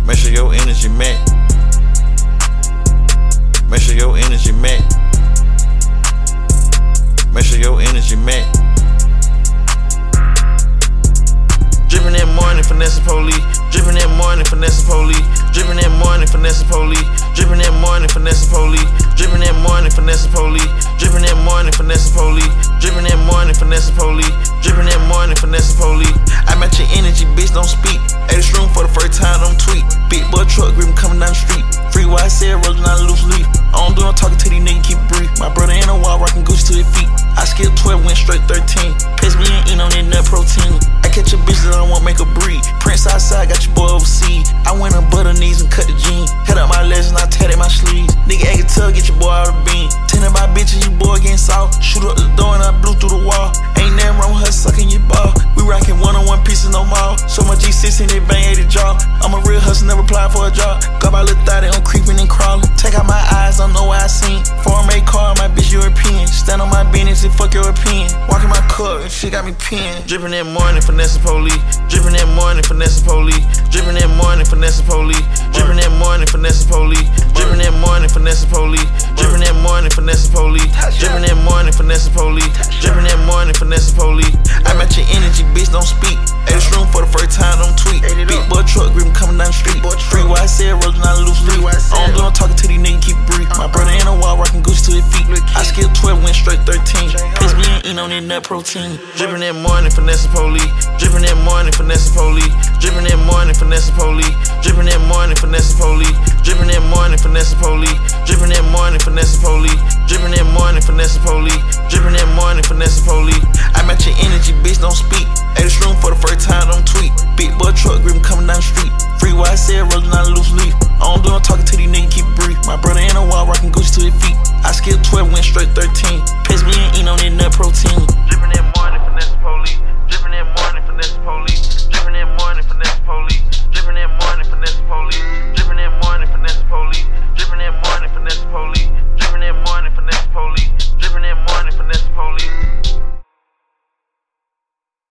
Make sure your energy match. Make sure your energy match. Make sure your energy match. Drippin' that morning, finesse police. Drippin' that morning, finesse police. Drippin' that morning, finesse police. Drippin' that morning, finesse police. Drippin' that morning, finesse police. Drippin' that morning, finesse police. Drippin' that morning, finesse police. Drippin' that morning, finesse police. I match your energy, bitch, don't speak. At this room for the first time, don't tweet. Big boy truck grip coming down the street. Free white said, rolling out a loose leaf. I don't do no talking to these niggas, keep brief. My brother in a wall, rockin' Gucci to his feet. I skipped 12, went straight 13. Pace me and eat on that nut protein. I catch a bitch that I won't make her breathe. Prince outside, got your boy overseas. I went on butter knees and cut the jean. Head up my legs and I tatted my sleeves. Nigga actin' tough, get your boy out of bean. Tending my bitches, you boy getting soft. Shoot up the door and I blew through the wall. Ain't nothing wrong with her sucking your ball. We rockin' one-on-one pieces, no more. So much G6 in they bang at the jaw. I'm a real hustler, never applied for a job. Got my little thigh, they on creeping and crawling. Take out my eyes, don't know what I seen. Foreign made car, my bitch European. Stand on my business and fuck European. Walking my cup, and shit got me pinned. Drippin' that morning, finesse police. Drippin' that morning, finesse police. Drippin' that morning, finesse police. Drippin' that morning, finesse police. Drippin' that morning, finesse police. Drippin' that morning, finesse police. Drippin' that morning, finesse police. Drippin' that morning, finesse police. I match your energy, bitch, don't speak. At this room for the first time, don't tweet. Big boy truck grip coming down the street. Free white said, rolling out a loose leaf. I don't do no talking to these niggas, keep brief. My brother in a wall, rockin' Gucci to his feet. I skipped 12, went straight 13. Pace me and eat on that nut protein. Drippin' that morning, finesse police. Drippin' that morning, finesse police. Drippin' that morning, finesse police. Drippin' that morning, finesse police. Drippin' that morning, finesse police. Drippin' that morning, finesse police. Drippin' that morning, finesse police. Drippin' that morning, finesse police. I match your energy, bitch, don't speak. At this room for the first time, don't tweet. Big boy truck grip coming down the street. Free white said, rolling out a loose leaf. I don't do no talking to these niggas, keep brief. My brother in a wall, rockin' Gucci